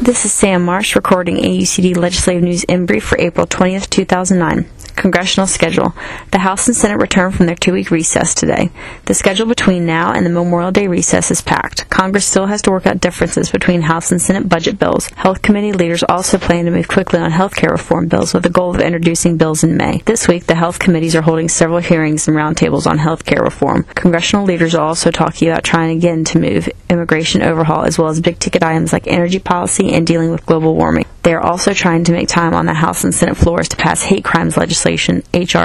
This is Sam Marsh recording AUCD Legislative News in brief for April 20th, 2009. Congressional schedule. The House and Senate return from their 2-week recess today. The schedule between now and the Memorial Day recess is packed. Congress still has to work out differences between House and Senate budget bills. Health committee leaders also plan to move quickly on health care reform bills with the goal of introducing bills in May. This week, the health committees are holding several hearings and roundtables on health care reform. Congressional leaders are also talking about trying again to move immigration overhaul as well as big-ticket items like energy policy and dealing with global warming. They are also trying to make time on the House and Senate floors to pass hate crimes legislation, H.R.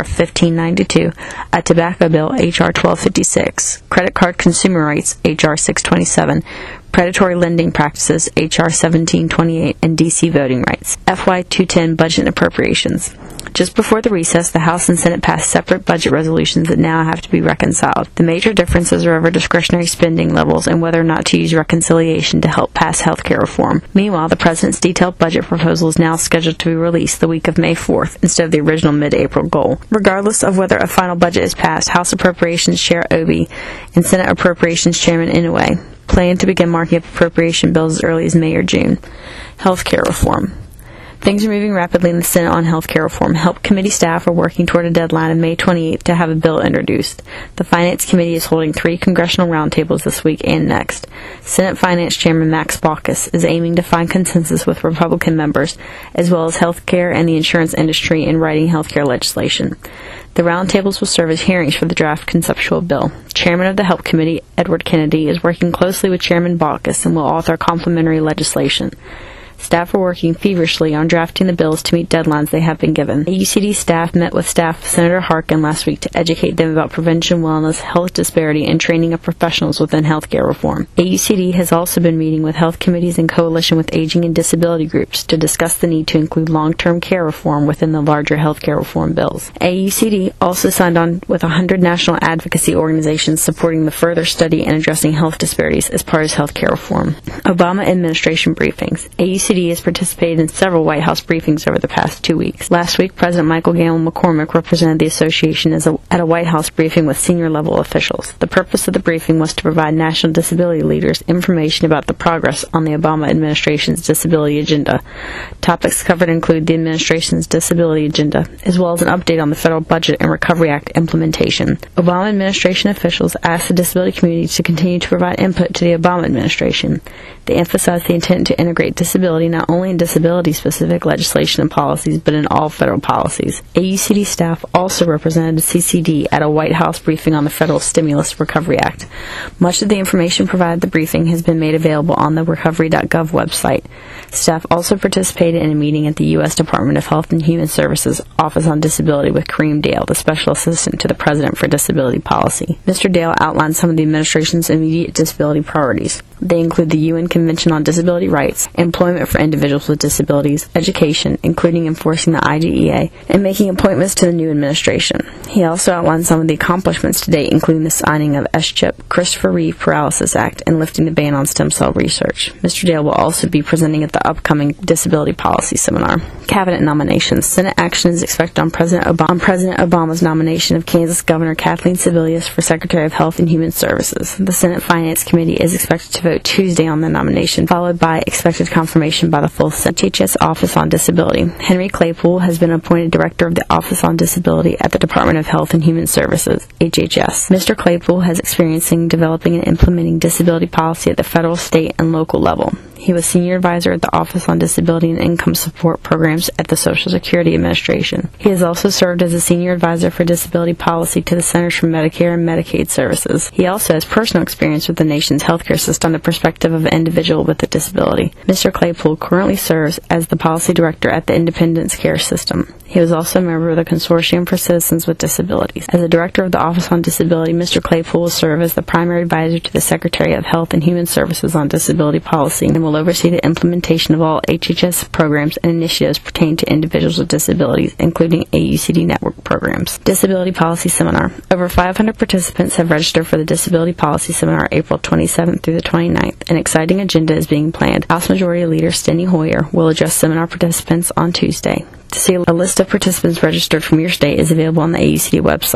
1592, a tobacco bill, H.R. 1256, credit card consumer rights, H.R. 627, predatory lending practices, H.R. 1728, and D.C. voting rights. FY 210 budget and appropriations. Just before the recess, the House and Senate passed separate budget resolutions that now have to be reconciled. The major differences are over discretionary spending levels and whether or not to use reconciliation to help pass health care reform. Meanwhile, the President's detailed budget proposal is now scheduled to be released the week of May 4th instead of the original mid-April goal. Regardless of whether a final budget is passed, House Appropriations Chair Obey and Senate Appropriations Chairman Inouye plan to begin marking up appropriation bills as early as May or June. Health care reform. Things are moving rapidly in the Senate on health care reform. Health committee staff are working toward a deadline of May 28th to have a bill introduced. The Finance Committee is holding 3 congressional roundtables this week and next. Senate Finance Chairman Max Baucus is aiming to find consensus with Republican members, as well as health care and the insurance industry in writing health care legislation. The roundtables will serve as hearings for the draft conceptual bill. Chairman of the Health Committee, Edward Kennedy, is working closely with Chairman Baucus and will author complementary legislation. Staff are working feverishly on drafting the bills to meet deadlines they have been given. AUCD staff met with staff Senator Harkin last week to educate them about prevention, wellness, health disparity, and training of professionals within healthcare reform. AUCD has also been meeting with health committees in coalition with aging and disability groups to discuss the need to include long-term care reform within the larger healthcare reform bills. AUCD also signed on with 100 national advocacy organizations supporting the further study and addressing health disparities as part of healthcare reform. Obama administration briefings. AUCD has participated in several White House briefings over the past 2 weeks. Last week, President Michael Galen McCormick represented the association at a White House briefing with senior-level officials. The purpose of the briefing was to provide national disability leaders information about the progress on the Obama administration's disability agenda. Topics covered include the administration's disability agenda, as well as an update on the Federal Budget and Recovery Act implementation. Obama administration officials asked the disability community to continue to provide input to the Obama administration. They emphasized the intent to integrate disability not only in disability-specific legislation and policies, but in all federal policies. AUCD staff also represented the CCD at a White House briefing on the Federal Stimulus Recovery Act. Much of the information provided at the briefing has been made available on the recovery.gov website. Staff also participated in a meeting at the U.S. Department of Health and Human Services Office on Disability with Kareem Dale, the Special Assistant to the President for Disability Policy. Mr. Dale outlined some of the administration's immediate disability priorities. They include the UN Convention on Disability Rights, employment for individuals with disabilities, education, including enforcing the IDEA, and making appointments to the new administration. He also outlined some of the accomplishments to date, including the signing of SCHIP, Christopher Reeve Paralysis Act, and lifting the ban on stem cell research. Mr. Dale will also be presenting at the upcoming Disability Policy Seminar. Cabinet nominations. Senate action is expected on President Obama's nomination of Kansas Governor Kathleen Sebelius for Secretary of Health and Human Services. The Senate Finance Committee is expected to vote Tuesday on the nomination, followed by expected confirmation by the full Senate. HHS Office on Disability. Henry Claypool has been appointed Director of the Office on Disability at the Department of Health and Human Services, HHS. Mr. Claypool has experience in developing and implementing disability policy at the federal, state, and local level. He was Senior Advisor at the Office on Disability and Income Support Programs at the Social Security Administration. He has also served as a Senior Advisor for Disability Policy to the Centers for Medicare and Medicaid Services. He also has personal experience with the nation's healthcare system from the perspective of an individual with a disability. Mr. Claypool currently serves as the Policy Director at the Independence Care System. He was also a member of the Consortium for Citizens with Disabilities. As the Director of the Office on Disability, Mr. Claypool will serve as the primary advisor to the Secretary of Health and Human Services on disability policy and will oversee the implementation of all HHS programs and initiatives pertaining to individuals with disabilities, including AUCD network programs. Disability Policy Seminar. Over 500 participants have registered for the Disability Policy Seminar April 27th through the 29th. An exciting agenda is being planned. House Majority Leader Steny Hoyer will address seminar participants on Tuesday. To see a list of participants registered from your state is available on the AUCD website.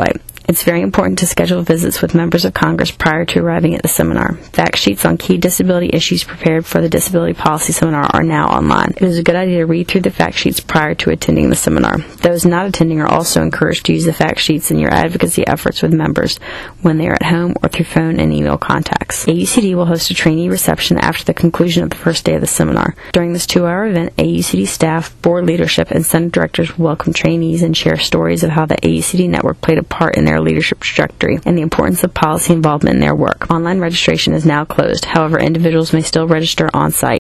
It's very important to schedule visits with members of Congress prior to arriving at the seminar. Fact sheets on key disability issues prepared for the Disability Policy Seminar are now online. It is a good idea to read through the fact sheets prior to attending the seminar. Those not attending are also encouraged to use the fact sheets in your advocacy efforts with members when they are at home or through phone and email contacts. AUCD will host a trainee reception after the conclusion of the first day of the seminar. During this 2-hour event, AUCD staff, board leadership, and center directors will welcome trainees and share stories of how the AUCD network played a part in their leadership trajectory and the importance of policy involvement in their work. Online registration is now closed. However, individuals may still register on-site.